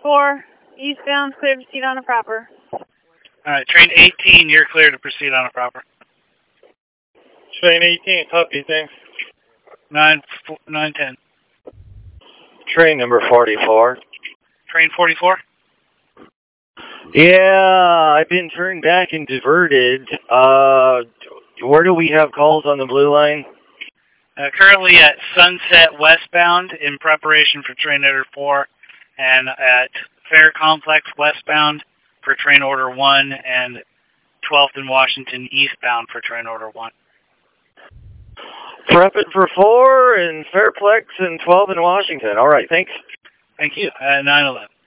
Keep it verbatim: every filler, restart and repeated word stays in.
four, eastbound, clear to proceed on a proper. Alright, train eighteen, you're clear to proceed on a proper. Train eighteen, copy, thanks. nine, nine ten. Train number forty-four. Train forty-four? Yeah, I've been turned back and diverted. Uh, where do we have calls on the blue line? Uh, currently at Sunset westbound in preparation for train order four, and at Fair Complex westbound for train order one, and twelfth and Washington eastbound for train order one. Prepping for four and Fairplex and twelve in Washington. All right, thanks. Thank you. Uh, nine eleven.